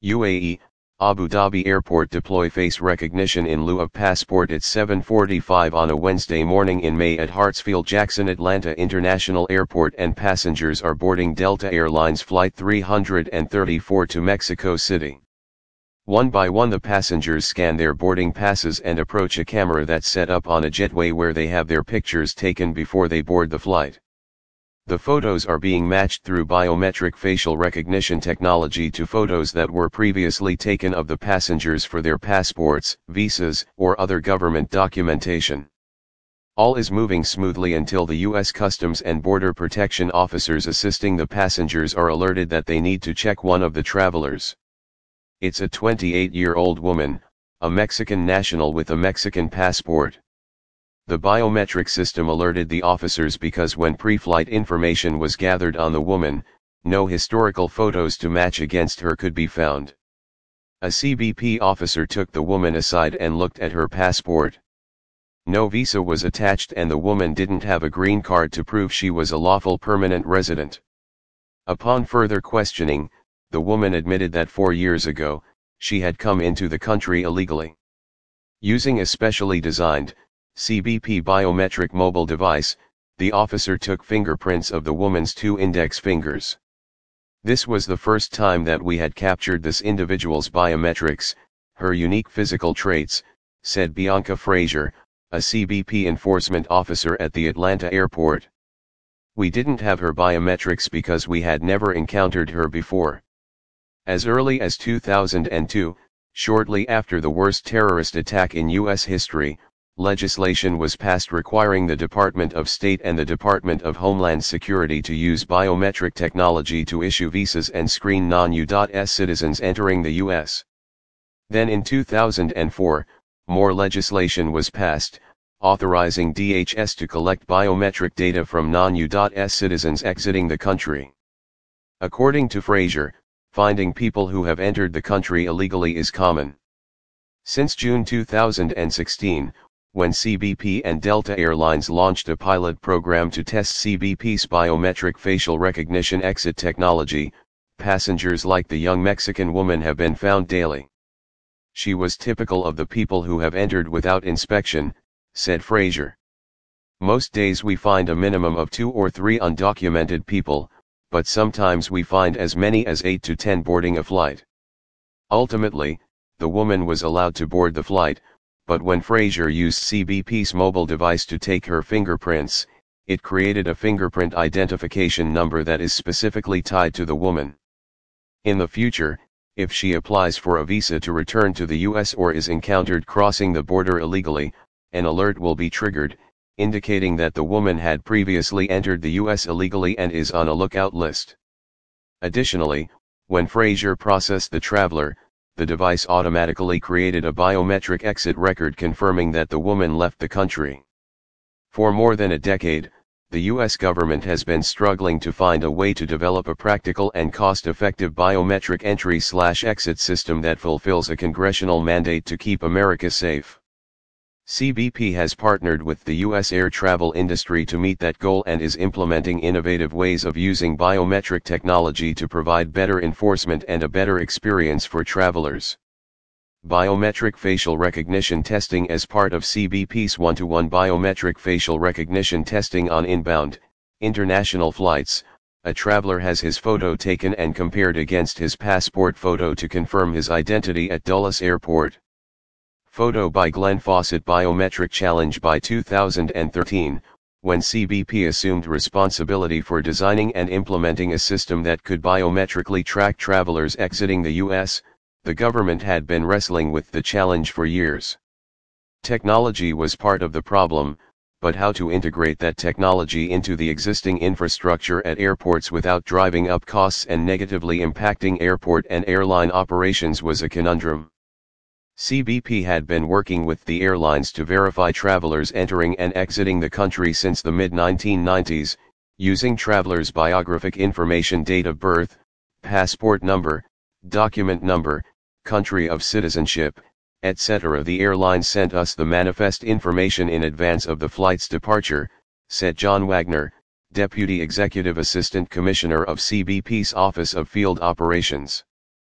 UAE, Abu Dhabi Airport deploy face recognition in lieu of passport at 7:45 on a Wednesday morning in May at Hartsfield-Jackson Atlanta International Airport, and passengers are boarding Delta Airlines Flight 334 to Mexico City. One by one the passengers scan their boarding passes and approach a camera that's set up on a jetway where they have their pictures taken before they board the flight. The photos are being matched through biometric facial recognition technology to photos that were previously taken of the passengers for their passports, visas, or other government documentation. All is moving smoothly until the U.S. Customs and Border Protection officers assisting the passengers are alerted that they need to check one of the travelers. It's a 28-year-old woman, a Mexican national with a Mexican passport. The biometric system alerted the officers because when pre-flight information was gathered on the woman, no historical photos to match against her could be found. A CBP officer took the woman aside and looked at her passport. No visa was attached and the woman didn't have a green card to prove she was a lawful permanent resident. Upon further questioning, the woman admitted that 4 years ago, she had come into the country illegally. Using a specially designed CBP biometric mobile device, the officer took fingerprints of the woman's 2 index fingers. This was the first time that we had captured this individual's biometrics, her unique physical traits, said Bianca Frazier, a CBP enforcement officer at the Atlanta airport. We didn't have her biometrics because we had never encountered her before. As early as 2002, shortly after the worst terrorist attack in U.S. history, legislation was passed requiring the Department of State and the Department of Homeland Security to use biometric technology to issue visas and screen non-U.S. citizens entering the U.S. Then in 2004, more legislation was passed, authorizing DHS to collect biometric data from non-U.S. citizens exiting the country. According to Frazier, finding people who have entered the country illegally is common. Since June 2016, when CBP and Delta Airlines launched a pilot program to test CBP's biometric facial recognition exit technology, passengers like the young Mexican woman have been found daily. She was typical of the people who have entered without inspection, said Frazier. Most days we find a minimum of 2 or 3 undocumented people, but sometimes we find as many as 8 to 10 boarding a flight. Ultimately, the woman was allowed to board the flight, but when Frazier used CBP's mobile device to take her fingerprints, it created a fingerprint identification number that is specifically tied to the woman. In the future, if she applies for a visa to return to the U.S. or is encountered crossing the border illegally, an alert will be triggered, indicating that the woman had previously entered the U.S. illegally and is on a lookout list. Additionally, when Frazier processed the traveler, the device automatically created a biometric exit record confirming that the woman left the country. For more than a decade, the U.S. government has been struggling to find a way to develop a practical and cost-effective biometric entry/exit system that fulfills a congressional mandate to keep America safe. CBP has partnered with the U.S. air travel industry to meet that goal and is implementing innovative ways of using biometric technology to provide better enforcement and a better experience for travelers. Biometric facial recognition testing as part of CBP's one-to-one biometric facial recognition testing on inbound, international flights. A traveler has his photo taken and compared against his passport photo to confirm his identity at Dulles Airport. Photo by Glenn Fawcett. Biometric challenge. By 2013, when CBP assumed responsibility for designing and implementing a system that could biometrically track travelers exiting the U.S., the government had been wrestling with the challenge for years. Technology was part of the problem, but how to integrate that technology into the existing infrastructure at airports without driving up costs and negatively impacting airport and airline operations was a conundrum. CBP had been working with the airlines to verify travelers entering and exiting the country since the mid-1990s, using travelers' biographic information, date of birth, passport number, document number, country of citizenship, etc. The airline sent us the manifest information in advance of the flight's departure, said John Wagner, Deputy Executive Assistant Commissioner of CBP's Office of Field Operations.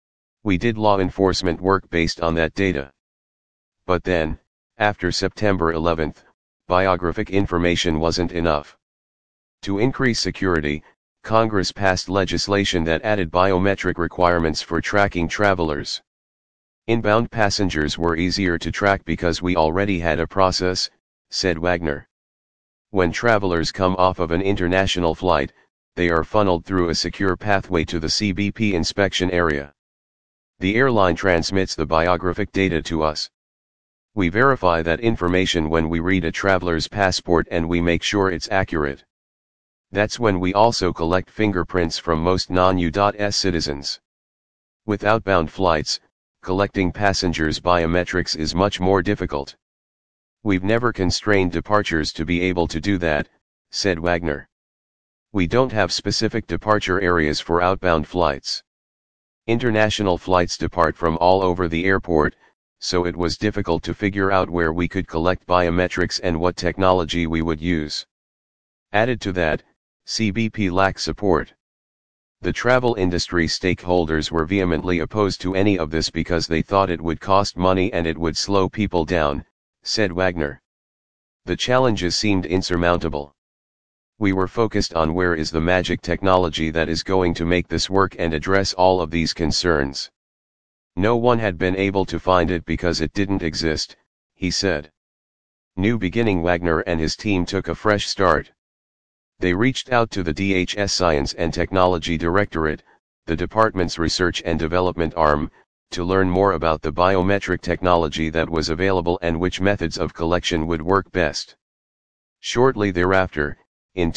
We did law enforcement work based on that data. But then, after September 11th, biographic information wasn't enough. To increase security, Congress passed legislation that added biometric requirements for tracking travelers. Inbound passengers were easier to track because we already had a process, said Wagner. When travelers come off of an international flight, they are funneled through a secure pathway to the CBP inspection area. The airline transmits the biographic data to us. We verify that information when we read a traveler's passport and we make sure it's accurate. That's when we also collect fingerprints from most non-US citizens. With outbound flights, collecting passengers' biometrics is much more difficult. We've never constrained departures to be able to do that, said Wagner. We don't have specific departure areas for outbound flights. International flights depart from all over the airport, so it was difficult to figure out where we could collect biometrics and what technology we would use. Added to that, CBP lacked support. The travel industry stakeholders were vehemently opposed to any of this because they thought it would cost money and it would slow people down, said Wagner. The challenges seemed insurmountable. We were focused on where is the magic technology that is going to make this work and address all of these concerns. No one had been able to find it because it didn't exist, he said. New beginning. Wagner and his team took a fresh start. They reached out to the DHS Science and Technology Directorate, the department's research and development arm, to learn more about the biometric technology that was available and which methods of collection would work best. Shortly thereafter, in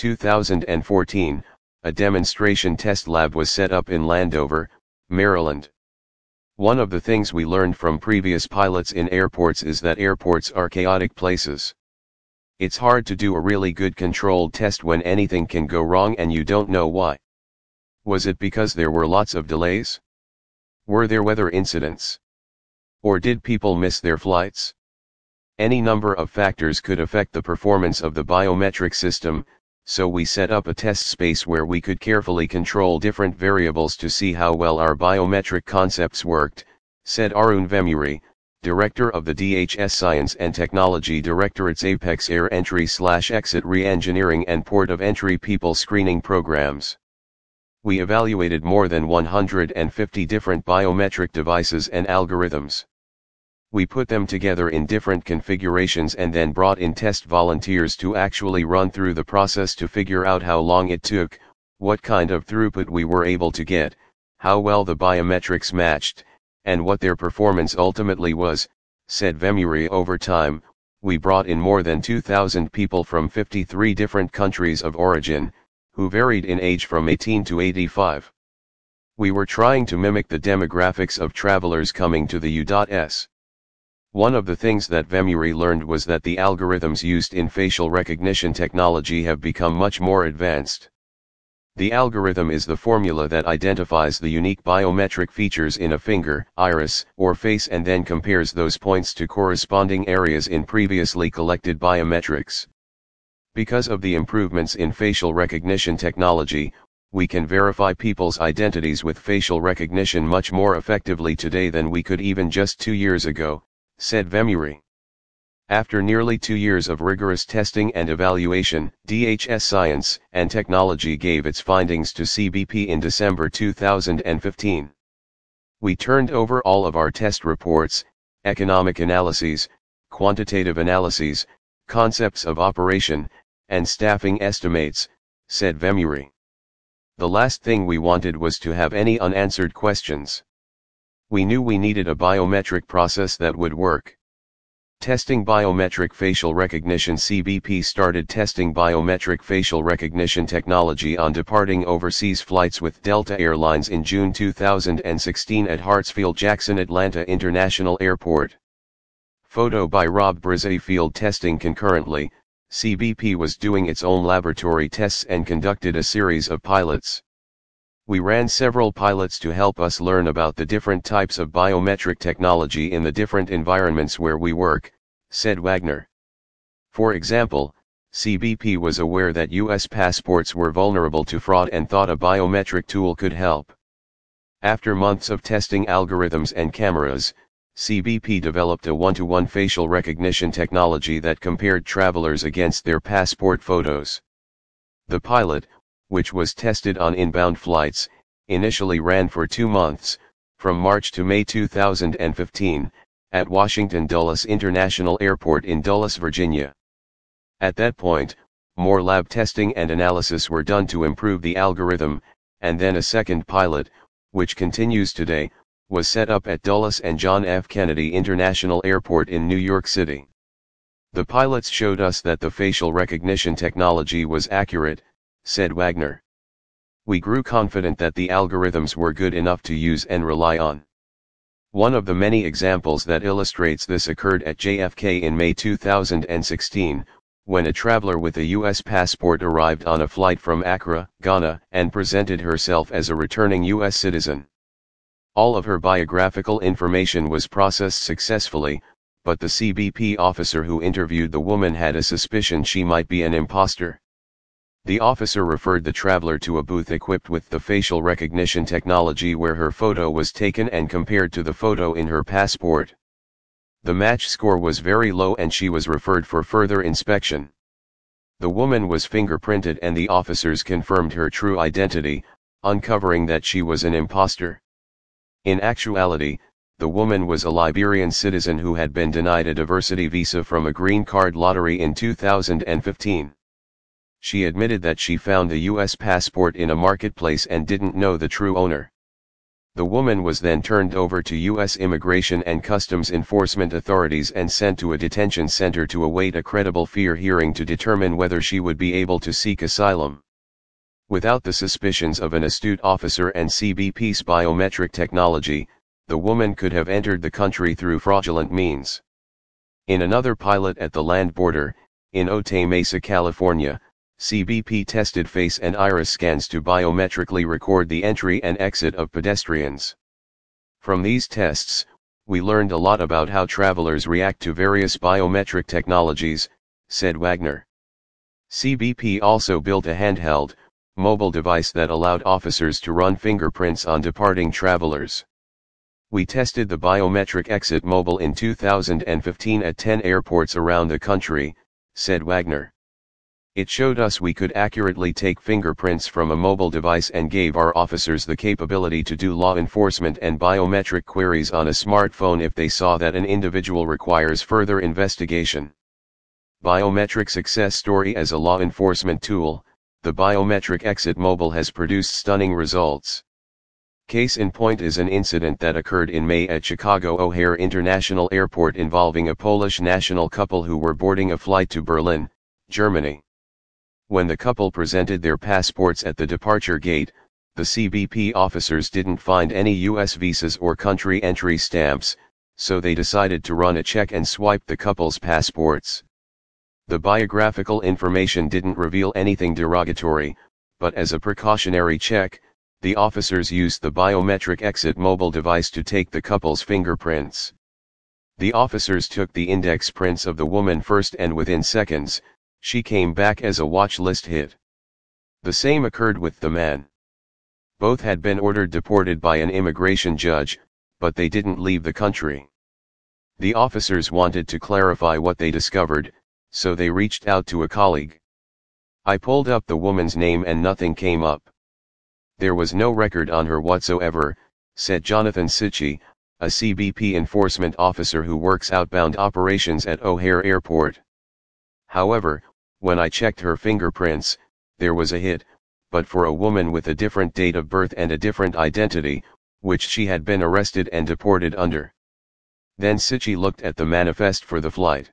2014, a demonstration test lab was set up in Landover, Maryland. One of the things we learned from previous pilots in airports is that airports are chaotic places. It's hard to do a really good controlled test when anything can go wrong and you don't know why. Was it because there were lots of delays? Were there weather incidents? Or did people miss their flights? Any number of factors could affect the performance of the biometric system, so we set up a test space where we could carefully control different variables to see how well our biometric concepts worked, said Arun Vemuri, Director of the DHS Science and Technology Directorate's Apex Air Entry/Exit Re-engineering and Port of Entry People Screening programs. We evaluated more than 150 different biometric devices and algorithms. We put them together in different configurations and then brought in test volunteers to actually run through the process to figure out how long it took, what kind of throughput we were able to get, how well the biometrics matched, and what their performance ultimately was, said Vemuri. Over time, we brought in more than 2,000 people from 53 different countries of origin, who varied in age from 18 to 85. We were trying to mimic the demographics of travelers coming to the U.S. One of the things that Vemuri learned was that the algorithms used in facial recognition technology have become much more advanced. The algorithm is the formula that identifies the unique biometric features in a finger, iris, or face and then compares those points to corresponding areas in previously collected biometrics. Because of the improvements in facial recognition technology, we can verify people's identities with facial recognition much more effectively today than we could even just 2 years ago, said Vemuri. After nearly 2 years of rigorous testing and evaluation, DHS Science and Technology gave its findings to CBP in December 2015. We turned over all of our test reports, economic analyses, quantitative analyses, concepts of operation, and staffing estimates, said Vemuri. The last thing we wanted was to have any unanswered questions. We knew we needed a biometric process that would work. Testing biometric facial recognition. CBP started testing biometric facial recognition technology on departing overseas flights with Delta Airlines in June 2016 at Hartsfield-Jackson Atlanta International Airport. Photo by Rob Brizzi. Field testing. Concurrently, CBP was doing its own laboratory tests and conducted a series of pilots. We ran several pilots to help us learn about the different types of biometric technology in the different environments where we work, said Wagner. For example, CBP was aware that U.S. passports were vulnerable to fraud and thought a biometric tool could help. After months of testing algorithms and cameras, CBP developed a one-to-one facial recognition technology that compared travelers against their passport photos. The pilot, which was tested on inbound flights, initially ran for 2 months, from March to May 2015, at Washington Dulles International Airport in Dulles, Virginia. At that point, more lab testing and analysis were done to improve the algorithm, and then a second pilot, which continues today, was set up at Dulles and John F. Kennedy International Airport in New York City. The pilots showed us that the facial recognition technology was accurate, said Wagner. We grew confident that the algorithms were good enough to use and rely on. One of the many examples that illustrates this occurred at JFK in May 2016, when a traveler with a U.S. passport arrived on a flight from Accra, Ghana, and presented herself as a returning U.S. citizen. All of her biographical information was processed successfully, but the CBP officer who interviewed the woman had a suspicion she might be an imposter. The officer referred the traveler to a booth equipped with the facial recognition technology where her photo was taken and compared to the photo in her passport. The match score was very low and she was referred for further inspection. The woman was fingerprinted and the officers confirmed her true identity, uncovering that she was an imposter. In actuality, the woman was a Liberian citizen who had been denied a diversity visa from a green card lottery in 2015. She admitted that she found a U.S. passport in a marketplace and didn't know the true owner. The woman was then turned over to U.S. Immigration and Customs Enforcement authorities and sent to a detention center to await a credible fear hearing to determine whether she would be able to seek asylum. Without the suspicions of an astute officer and CBP's biometric technology, the woman could have entered the country through fraudulent means. In another pilot at the land border, in Otay Mesa, California, CBP tested face and iris scans to biometrically record the entry and exit of pedestrians. From these tests, we learned a lot about how travelers react to various biometric technologies, said Wagner. CBP also built a handheld, mobile device that allowed officers to run fingerprints on departing travelers. We tested the biometric exit mobile in 2015 at 10 airports around the country, said Wagner. It showed us we could accurately take fingerprints from a mobile device and gave our officers the capability to do law enforcement and biometric queries on a smartphone if they saw that an individual requires further investigation. Biometric success story as a law enforcement tool, the biometric exit mobile has produced stunning results. Case in point is an incident that occurred in May at Chicago O'Hare International Airport involving a Polish national couple who were boarding a flight to Berlin, Germany. When the couple presented their passports at the departure gate, the CBP officers didn't find any U.S. visas or country entry stamps, so they decided to run a check and swipe the couple's passports. The biographical information didn't reveal anything derogatory, but as a precautionary check, the officers used the biometric exit mobile device to take the couple's fingerprints. The officers took the index prints of the woman first and within seconds, she came back as a watch list hit. The same occurred with the man. Both had been ordered deported by an immigration judge, but they didn't leave the country. The officers wanted to clarify what they discovered, so they reached out to a colleague. I pulled up the woman's name and nothing came up. There was no record on her whatsoever, said Jonathan Sitchie, a CBP enforcement officer who works outbound operations at O'Hare Airport. However, when I checked her fingerprints, there was a hit, but for a woman with a different date of birth and a different identity, which she had been arrested and deported under. Then Sitchie looked at the manifest for the flight.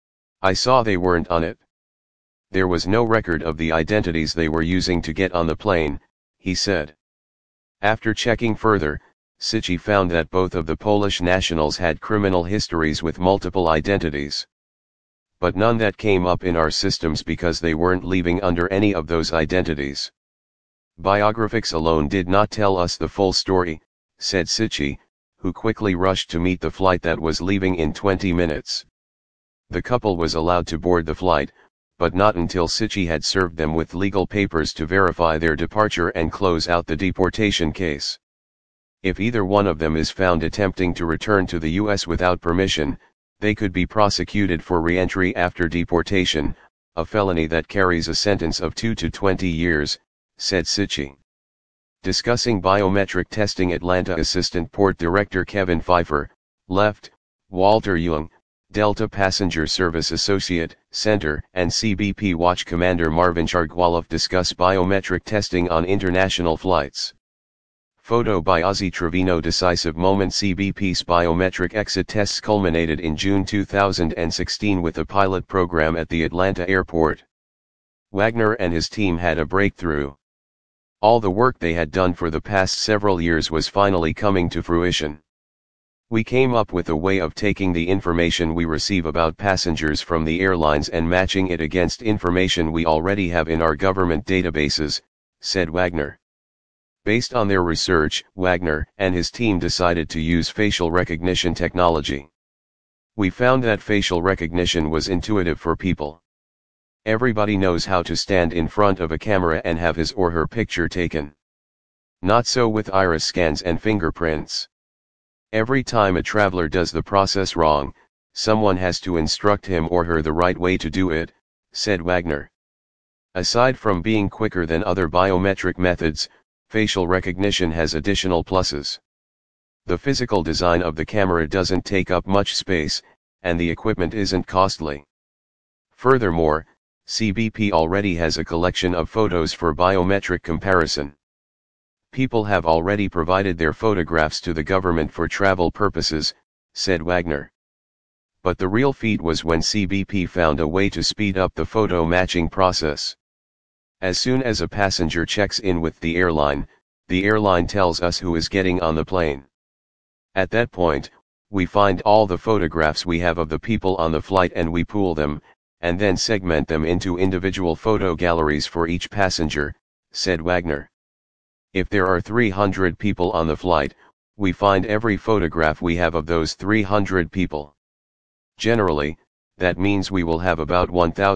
I saw they weren't on it. There was no record of the identities they were using to get on the plane, he said. After checking further, Sitchie found that both of the Polish nationals had criminal histories with multiple identities. But none that came up in our systems because they weren't leaving under any of those identities. Biographics alone did not tell us the full story, said Sitchie, who quickly rushed to meet the flight that was leaving in 20 minutes. The couple was allowed to board the flight, but not until Sitchie had served them with legal papers to verify their departure and close out the deportation case. If either one of them is found attempting to return to the US without permission, they could be prosecuted for re-entry after deportation, a felony that carries a sentence of 2 to 20 years, said Sitchi. Discussing biometric testing, Atlanta Assistant Port Director Kevin Pfeiffer, left, Walter Young, Delta Passenger Service Associate, Center, and CBP Watch Commander Marvin Chargwaloff discuss biometric testing on international flights. Photo by Ozzy Trevino. Decisive moment. CBP's biometric exit tests culminated in June 2016 with a pilot program at the Atlanta airport. Wagner and his team had a breakthrough. All the work they had done for the past several years was finally coming to fruition. We came up with a way of taking the information we receive about passengers from the airlines and matching it against information we already have in our government databases, said Wagner. Based on their research, Wagner and his team decided to use facial recognition technology. We found that facial recognition was intuitive for people. Everybody knows how to stand in front of a camera and have his or her picture taken. Not so with iris scans and fingerprints. Every time a traveler does the process wrong, someone has to instruct him or her the right way to do it, said Wagner. Aside from being quicker than other biometric methods, facial recognition has additional pluses. The physical design of the camera doesn't take up much space, and the equipment isn't costly. Furthermore, CBP already has a collection of photos for biometric comparison. People have already provided their photographs to the government for travel purposes, said Wagner. But the real feat was when CBP found a way to speed up the photo matching process. As soon as a passenger checks in with the airline tells us who is getting on the plane. At that point, we find all the photographs we have of the people on the flight and we pool them, and then segment them into individual photo galleries for each passenger, said Wagner. If there are 300 people on the flight, we find every photograph we have of those 300 people. Generally, that means we will have about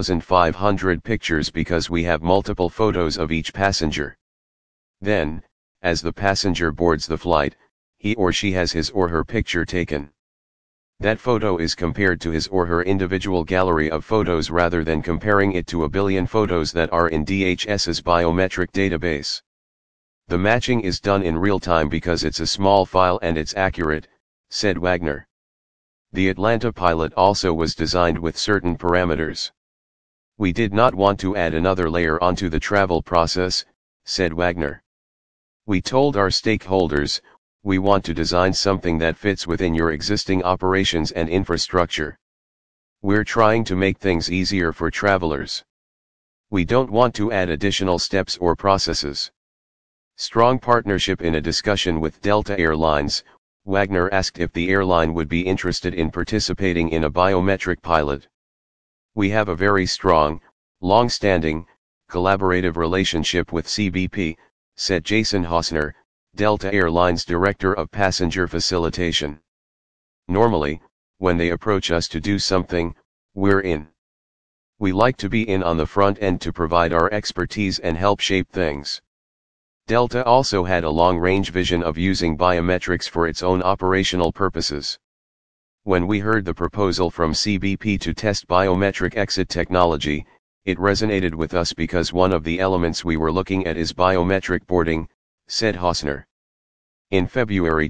1,500 pictures because we have multiple photos of each passenger. Then, as the passenger boards the flight, he or she has his or her picture taken. That photo is compared to his or her individual gallery of photos rather than comparing it to a billion photos that are in DHS's biometric database. The matching is done in real time because it's a small file and it's accurate, said Wagner. The Atlanta pilot also was designed with certain parameters. We did not want to add another layer onto the travel process, said Wagner. We told our stakeholders, we want to design something that fits within your existing operations and infrastructure. We're trying to make things easier for travelers. We don't want to add additional steps or processes. Strong partnership. In a discussion with Delta Airlines, Wagner asked if the airline would be interested in participating in a biometric pilot. We have a very strong, long-standing, collaborative relationship with CBP, said Jason Hausner, Delta Airlines Director of Passenger Facilitation. Normally, when they approach us to do something, we're in. We like to be in on the front end to provide our expertise and help shape things. Delta also had a long-range vision of using biometrics for its own operational purposes. When we heard the proposal from CBP to test biometric exit technology, it resonated with us because one of the elements we were looking at is biometric boarding, said Hausner. In February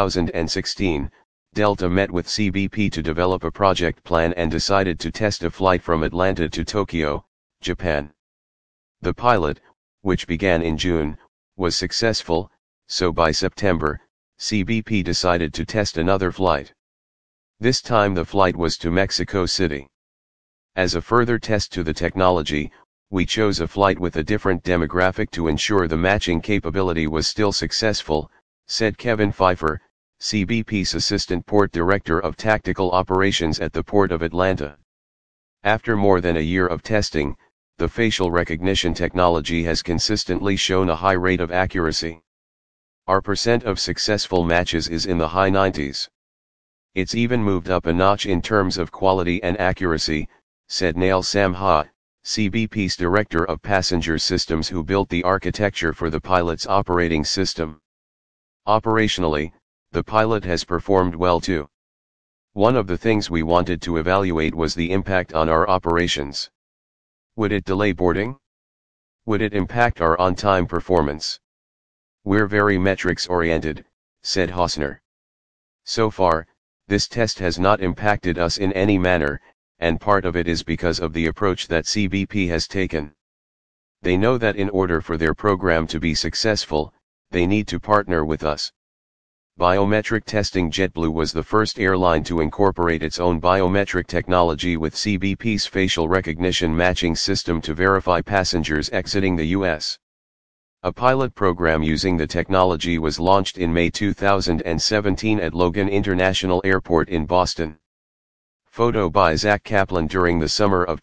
2016, Delta met with CBP to develop a project plan and decided to test a flight from Atlanta to Tokyo, Japan. The pilot, which began in June, was successful, so by September, CBP decided to test another flight. This time the flight was to Mexico City. As a further test to the technology, we chose a flight with a different demographic to ensure the matching capability was still successful, said Kevin Pfeiffer, CBP's Assistant Port Director of Tactical Operations at the Port of Atlanta. After more than a year of testing, the facial recognition technology has consistently shown a high rate of accuracy. Our percent of successful matches is in the high 90s. It's even moved up a notch in terms of quality and accuracy, said Nail Samha, CBP's Director of Passenger Systems who built the architecture for the pilot's operating system. Operationally, the pilot has performed well too. One of the things we wanted to evaluate was the impact on our operations. Would it delay boarding? Would it impact our on-time performance? We're very metrics-oriented, said Hausner. So far, this test has not impacted us in any manner, and part of it is because of the approach that CBP has taken. They know that in order for their program to be successful, they need to partner with us. Biometric testing. JetBlue was the first airline to incorporate its own biometric technology with CBP's facial recognition matching system to verify passengers exiting the U.S. A pilot program using the technology was launched in May 2017 at Logan International Airport in Boston. Photo by Zach Kaplan. During the summer of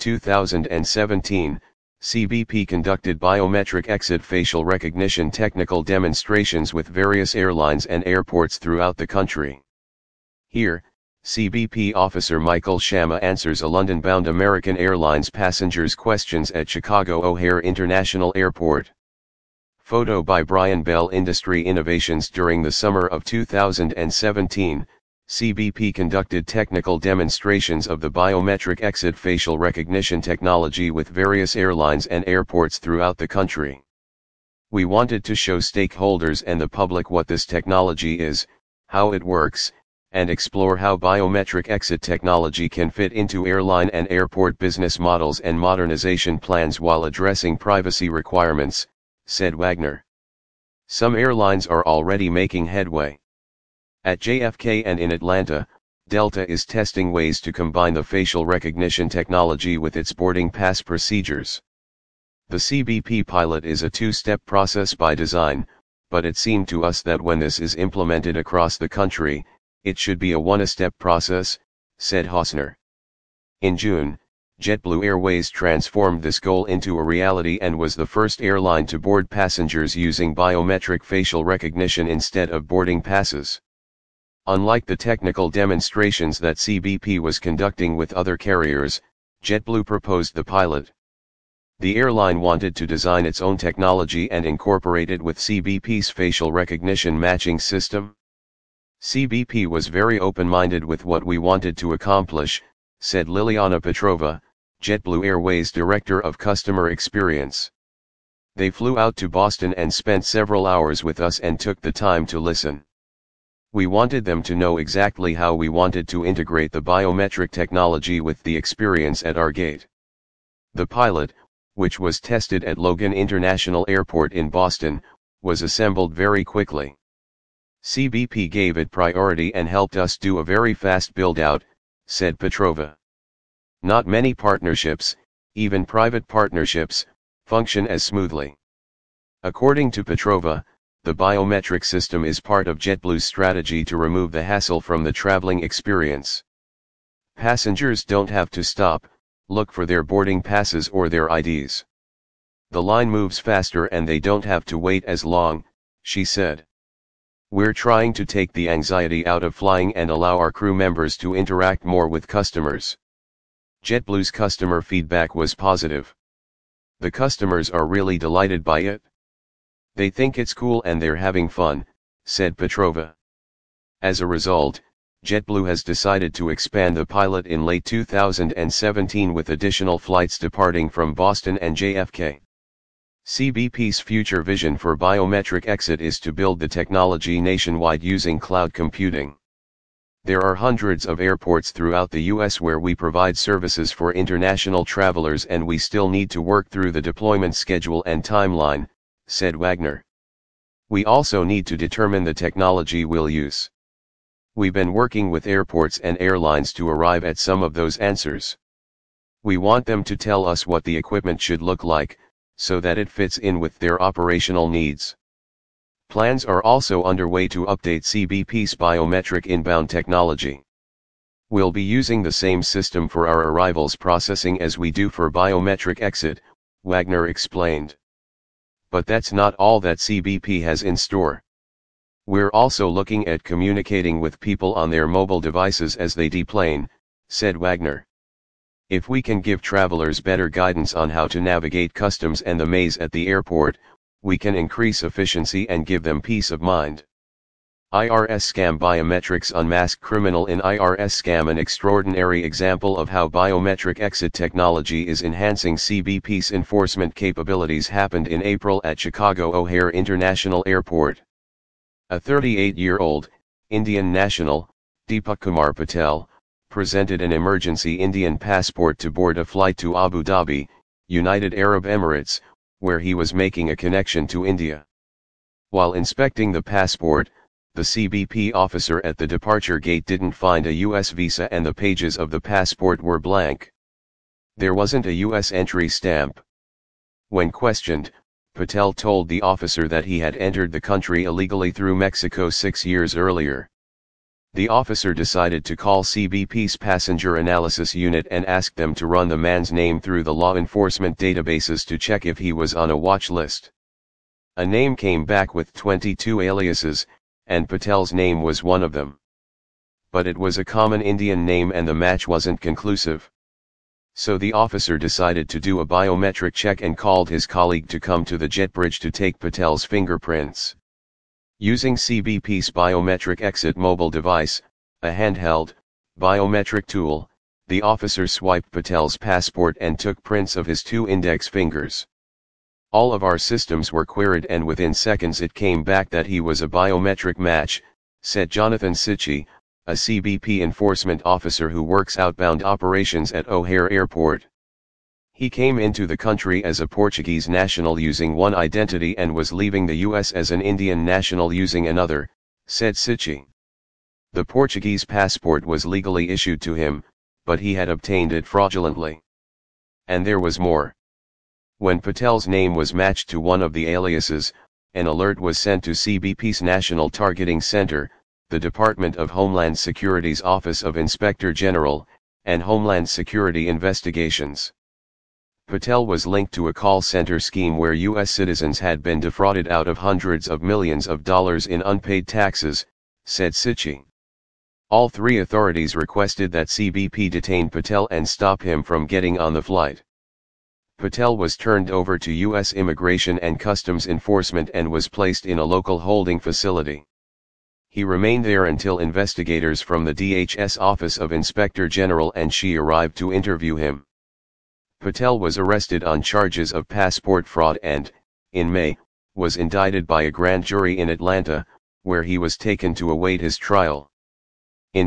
2017, CBP conducted biometric exit facial recognition technical demonstrations with various airlines and airports throughout the country. Here, CBP officer Michael Shama answers a London-bound American Airlines passenger's questions at Chicago O'Hare International Airport. Photo by Brian Bell. Industry innovations. During the summer of 2017, CBP conducted technical demonstrations of the biometric exit facial recognition technology with various airlines and airports throughout the country. We wanted to show stakeholders and the public what this technology is, how it works, and explore how biometric exit technology can fit into airline and airport business models and modernization plans while addressing privacy requirements, said Wagner. Some airlines are already making headway. At JFK and in Atlanta, Delta is testing ways to combine the facial recognition technology with its boarding pass procedures. The CBP pilot is a two-step process by design, but it seemed to us that when this is implemented across the country, it should be a one-step process, said Hausner. In June, JetBlue Airways transformed this goal into a reality and was the first airline to board passengers using biometric facial recognition instead of boarding passes. Unlike the technical demonstrations that CBP was conducting with other carriers, JetBlue proposed the pilot. The airline wanted to design its own technology and incorporate it with CBP's facial recognition matching system. CBP was very open-minded with what we wanted to accomplish, said Liliana Petrova, JetBlue Airways Director of Customer Experience. They flew out to Boston and spent several hours with us and took the time to listen. We wanted them to know exactly how we wanted to integrate the biometric technology with the experience at our gate. The pilot, which was tested at Logan International Airport in Boston, was assembled very quickly. CBP gave it priority and helped us do a very fast build-out, said Petrova. Not many partnerships, even private partnerships, function as smoothly. According to Petrova, the biometric system is part of JetBlue's strategy to remove the hassle from the traveling experience. Passengers don't have to stop, look for their boarding passes or their IDs. The line moves faster and they don't have to wait as long, she said. We're trying to take the anxiety out of flying and allow our crew members to interact more with customers. JetBlue's customer feedback was positive. The customers are really delighted by it. They think it's cool and they're having fun, said Petrova. As a result, JetBlue has decided to expand the pilot in late 2017 with additional flights departing from Boston and JFK. CBP's future vision for biometric exit is to build the technology nationwide using cloud computing. There are hundreds of airports throughout the U.S. where we provide services for international travelers and we still need to work through the deployment schedule and timeline, said Wagner. We also need to determine the technology we'll use. We've been working with airports and airlines to arrive at some of those answers. We want them to tell us what the equipment should look like, so that it fits in with their operational needs. Plans are also underway to update CBP's biometric inbound technology. We'll be using the same system for our arrivals processing as we do for biometric exit, Wagner explained. But that's not all that CBP has in store. We're also looking at communicating with people on their mobile devices as they deplane, said Wagner. If we can give travelers better guidance on how to navigate customs and the maze at the airport, we can increase efficiency and give them peace of mind. IRS scam biometrics unmask criminal in IRS scam. An extraordinary example of how biometric exit technology is enhancing CBP's enforcement capabilities happened in April at Chicago O'Hare International Airport. A 38-year-old, Indian national, Deepak Kumar Patel, presented an emergency Indian passport to board a flight to Abu Dhabi, United Arab Emirates, where he was making a connection to India. While inspecting the passport, the CBP officer at the departure gate didn't find a US visa and the pages of the passport were blank. There wasn't a US entry stamp. When questioned, Patel told the officer that he had entered the country illegally through Mexico 6 years earlier. The officer decided to call CBP's Passenger Analysis Unit and ask them to run the man's name through the law enforcement databases to check if he was on a watch list. A name came back with 22 aliases, and Patel's name was one of them. But it was a common Indian name and the match wasn't conclusive. So the officer decided to do a biometric check and called his colleague to come to the jet bridge to take Patel's fingerprints. Using CBP's biometric exit mobile device, a handheld, biometric tool, the officer swiped Patel's passport and took prints of his 2 index fingers. All of our systems were queried and within seconds it came back that he was a biometric match, said Jonathan Sitchi, a CBP enforcement officer who works outbound operations at O'Hare Airport. He came into the country as a Portuguese national using one identity and was leaving the US as an Indian national using another, said Sitchi. The Portuguese passport was legally issued to him, but he had obtained it fraudulently. And there was more. When Patel's name was matched to one of the aliases, an alert was sent to CBP's National Targeting Center, the Department of Homeland Security's Office of Inspector General, and Homeland Security Investigations. Patel was linked to a call center scheme where U.S. citizens had been defrauded out of hundreds of millions of dollars in unpaid taxes, said Sitchi. All 3 authorities requested that CBP detain Patel and stop him from getting on the flight. Patel was turned over to U.S. Immigration and Customs Enforcement and was placed in a local holding facility. He remained there until investigators from the DHS Office of Inspector General and she arrived to interview him. Patel was arrested on charges of passport fraud and, in May, was indicted by a grand jury in Atlanta, where he was taken to await his trial. In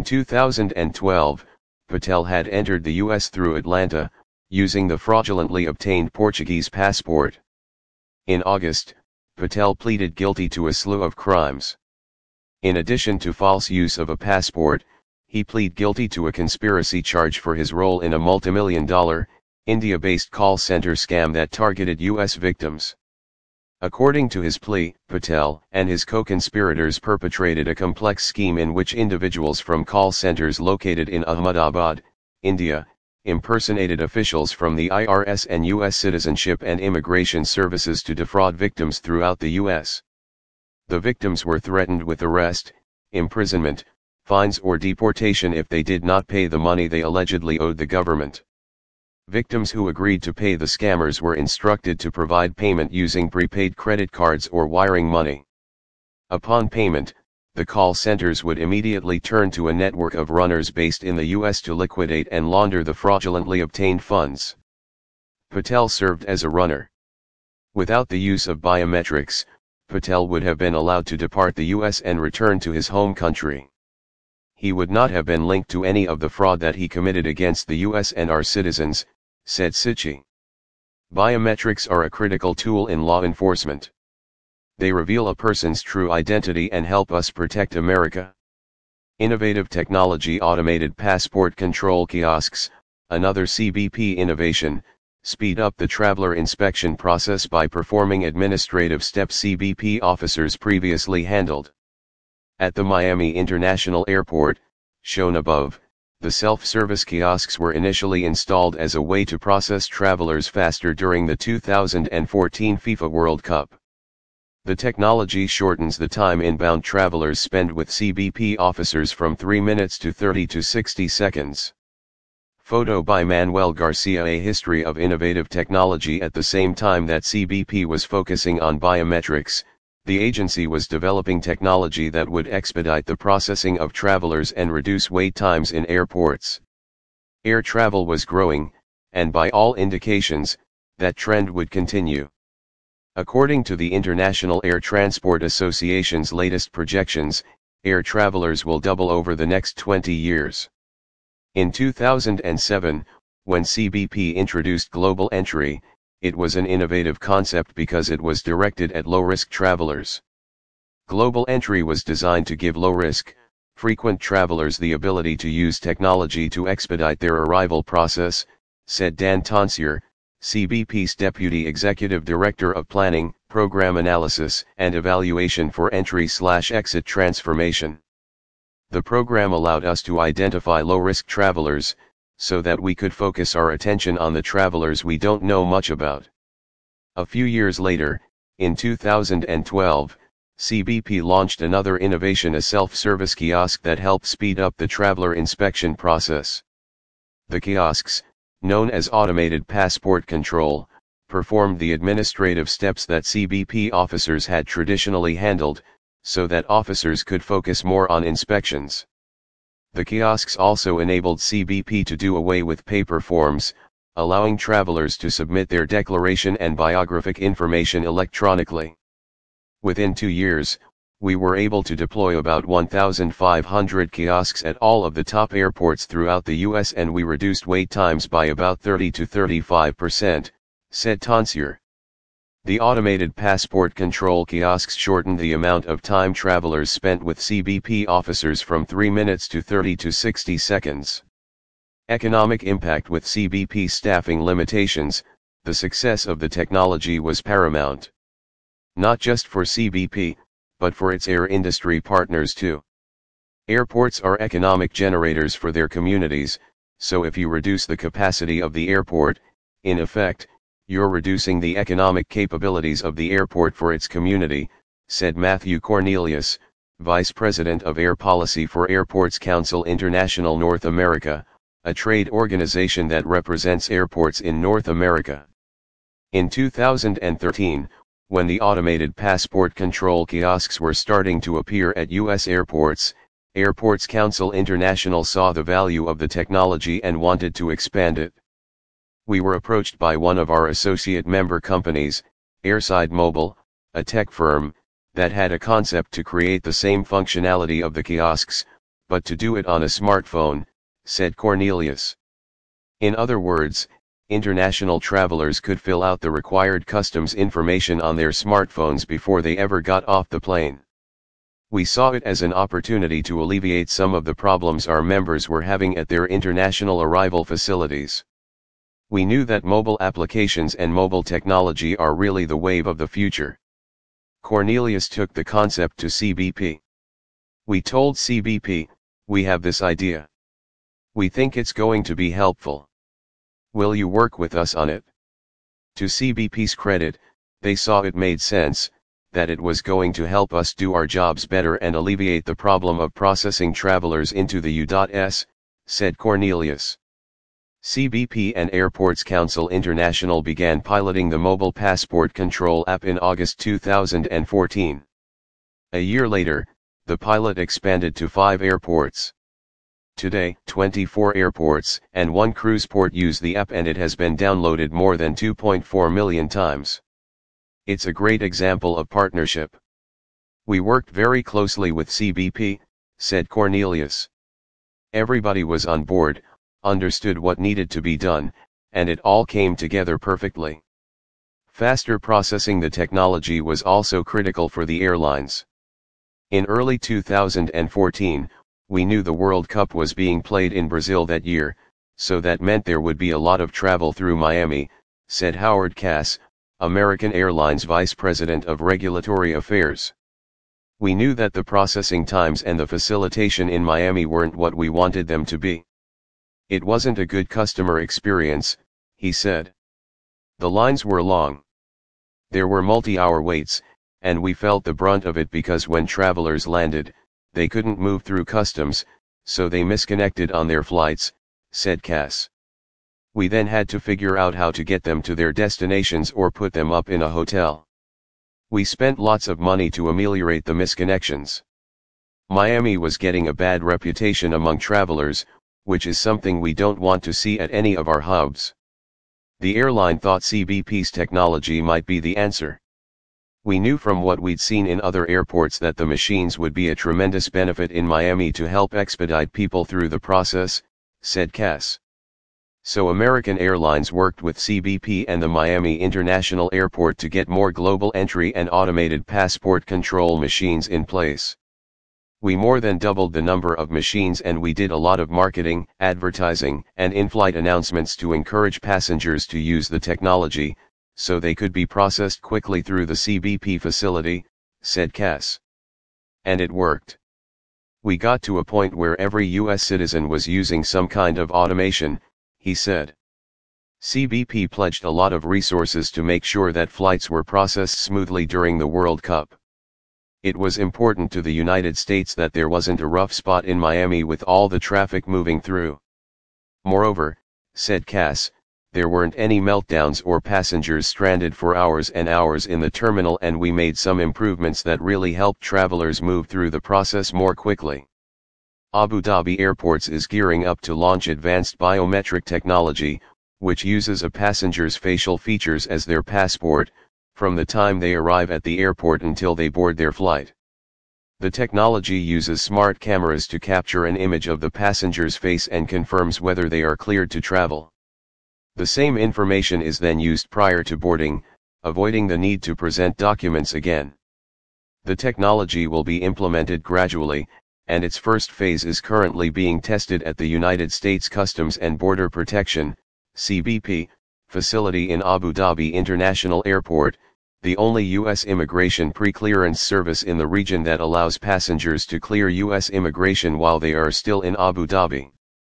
2012, Patel had entered the U.S. through Atlanta, using the fraudulently obtained Portuguese passport. In August, Patel pleaded guilty to a slew of crimes. In addition to false use of a passport, he pleaded guilty to a conspiracy charge for his role in a multimillion-dollar, India-based call center scam that targeted U.S. victims. According to his plea, Patel and his co-conspirators perpetrated a complex scheme in which individuals from call centers located in Ahmedabad, India, impersonated officials from the IRS and U.S. Citizenship and Immigration Services to defraud victims throughout the U.S. The victims were threatened with arrest, imprisonment, fines or deportation if they did not pay the money they allegedly owed the government. Victims who agreed to pay the scammers were instructed to provide payment using prepaid credit cards or wiring money. Upon payment, the call centers would immediately turn to a network of runners based in the U.S. to liquidate and launder the fraudulently obtained funds. Patel served as a runner. Without the use of biometrics, Patel would have been allowed to depart the U.S. and return to his home country. He would not have been linked to any of the fraud that he committed against the U.S. and our citizens, said Sitchi. Biometrics are a critical tool in law enforcement. They reveal a person's true identity and help us protect America. Innovative technology. Automated passport control kiosks, another CBP innovation, speed up the traveler inspection process by performing administrative steps CBP officers previously handled. At the Miami International Airport, shown above, the self-service kiosks were initially installed as a way to process travelers faster during the 2014 FIFA World Cup. The technology shortens the time inbound travelers spend with CBP officers from 3 minutes to 30 to 60 seconds. Photo by Manuel Garcia. A history of innovative technology. At the same time that CBP was focusing on biometrics, The agency was developing technology that would expedite the processing of travelers and reduce wait times in airports. Air travel was growing, and by all indications, that trend would continue. According to the International Air Transport Association's latest projections, air travelers will double over the next 20 years. In 2007, when CBP introduced Global Entry, it was an innovative concept because it was directed at low-risk travelers. Global Entry was designed to give low-risk, frequent travelers the ability to use technology to expedite their arrival process, said Dan Tonsier, CBP's Deputy Executive Director of Planning, Program Analysis and Evaluation for Entry/Exit Transformation. The program allowed us to identify low-risk travelers, so that we could focus our attention on the travelers we don't know much about. A few years later, in 2012, CBP launched another innovation, a self-service kiosk that helped speed up the traveler inspection process. The kiosks, known as Automated Passport Control, performed the administrative steps that CBP officers had traditionally handled, so that officers could focus more on inspections. The kiosks also enabled CBP to do away with paper forms, allowing travelers to submit their declaration and biographic information electronically. Within 2 years, we were able to deploy about 1,500 kiosks at all of the top airports throughout the U.S. and we reduced wait times by about 30 to 35%, said Tonsier. The automated passport control kiosks shortened the amount of time travelers spent with CBP officers from 3 minutes to 30 to 60 seconds. Economic impact. With CBP staffing limitations, the success of the technology was paramount. Not just for CBP, but for its air industry partners too. Airports are economic generators for their communities, so if you reduce the capacity of the airport, in effect, you're reducing the economic capabilities of the airport for its community, said Matthew Cornelius, Vice President of Air Policy for Airports Council International North America, a trade organization that represents airports in North America. In 2013, when the automated passport control kiosks were starting to appear at U.S. airports, Airports Council International saw the value of the technology and wanted to expand it. We were approached by one of our associate member companies, Airside Mobile, a tech firm, that had a concept to create the same functionality of the kiosks, but to do it on a smartphone, said Cornelius. In other words, international travelers could fill out the required customs information on their smartphones before they ever got off the plane. We saw it as an opportunity to alleviate some of the problems our members were having at their international arrival facilities. We knew that mobile applications and mobile technology are really the wave of the future. Cornelius took the concept to CBP. We told CBP, we have this idea. We think it's going to be helpful. Will you work with us on it? To CBP's credit, they saw it made sense, that it was going to help us do our jobs better and alleviate the problem of processing travelers into the U.S., said Cornelius. CBP and Airports Council International began piloting the mobile passport control app in August 2014. A year later, the pilot expanded to 5 airports. Today, 24 airports and 1 cruise port use the app and it has been downloaded more than 2.4 million times. It's a great example of partnership. We worked very closely with CBP, said Cornelius. Everybody was on board, understood what needed to be done, and it all came together perfectly. Faster processing the technology was also critical for the airlines. In early 2014, we knew the World Cup was being played in Brazil that year, so that meant there would be a lot of travel through Miami, said Howard Cass, American Airlines Vice President of Regulatory Affairs. We knew that the processing times and the facilitation in Miami weren't what we wanted them to be. It wasn't a good customer experience, he said. The lines were long. There were multi-hour waits, and we felt the brunt of it because when travelers landed, they couldn't move through customs, so they misconnected on their flights, said Cass. We then had to figure out how to get them to their destinations or put them up in a hotel. We spent lots of money to ameliorate the misconnections. Miami was getting a bad reputation among travelers, which is something we don't want to see at any of our hubs. The airline thought CBP's technology might be the answer. We knew from what we'd seen in other airports that the machines would be a tremendous benefit in Miami to help expedite people through the process, said Cass. So American Airlines worked with CBP and the Miami International Airport to get more global entry and automated passport control machines in place. We more than doubled the number of machines, and we did a lot of marketing, advertising, and in-flight announcements to encourage passengers to use the technology, so they could be processed quickly through the CBP facility, said Cass. And it worked. We got to a point where every U.S. citizen was using some kind of automation, he said. CBP pledged a lot of resources to make sure that flights were processed smoothly during the World Cup. It was important to the United States that there wasn't a rough spot in Miami with all the traffic moving through. Moreover, said Cass, there weren't any meltdowns or passengers stranded for hours and hours in the terminal, and we made some improvements that really helped travelers move through the process more quickly. Abu Dhabi Airports is gearing up to launch advanced biometric technology, which uses a passenger's facial features as their passport, from the time they arrive at the airport until they board their flight. The technology uses smart cameras to capture an image of the passenger's face and confirms whether they are cleared to travel. The same information is then used prior to boarding, avoiding the need to present documents again. The technology will be implemented gradually, and its first phase is currently being tested at the United States Customs and Border Protection, CBP, facility in Abu Dhabi International Airport, the only U.S. immigration pre-clearance service in the region that allows passengers to clear U.S. immigration while they are still in Abu Dhabi.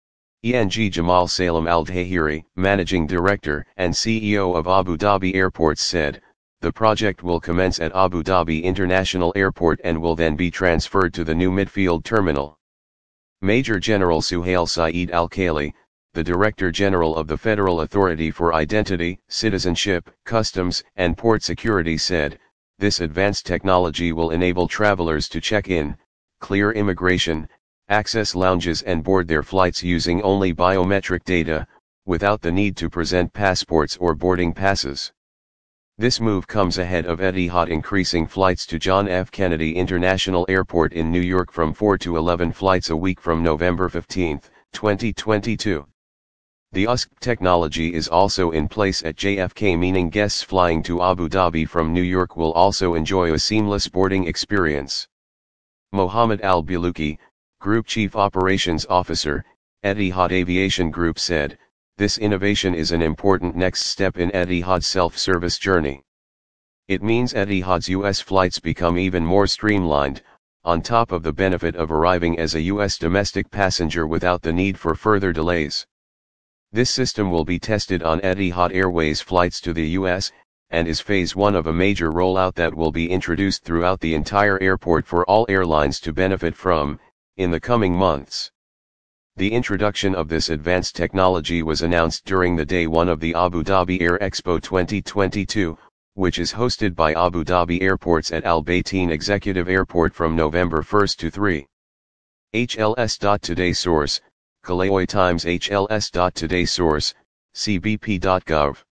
ENG Jamal Salem Al-Dhahiri, Managing Director and CEO of Abu Dhabi Airports, said, "The project will commence at Abu Dhabi International Airport and will then be transferred to the new midfield terminal." Major General Suhail Saeed Al-Khaili, the Director General of the Federal Authority for Identity, Citizenship, Customs, and Port Security, said, "This advanced technology will enable travelers to check in, clear immigration, access lounges and board their flights using only biometric data, without the need to present passports or boarding passes." This move comes ahead of Etihad increasing flights to John F. Kennedy International Airport in New York from 4 to 11 flights a week from November 15, 2022. The USC technology is also in place at JFK, meaning guests flying to Abu Dhabi from New York will also enjoy a seamless boarding experience. Mohammed Al-Baluki, Group Chief Operations Officer, Etihad Aviation Group, said, "This innovation is an important next step in Etihad's self-service journey. It means Etihad's U.S. flights become even more streamlined, on top of the benefit of arriving as a U.S. domestic passenger without the need for further delays. This system will be tested on Etihad Airways flights to the U.S., and is phase one of a major rollout that will be introduced throughout the entire airport for all airlines to benefit from, in the coming months." The introduction of this advanced technology was announced during the day one of the Abu Dhabi Air Expo 2022, which is hosted by Abu Dhabi Airports at Al Bayteen Executive Airport from November 1 to 3. HLS.Today Source, Kalaoi Times. HLS.Today Source, cbp.gov.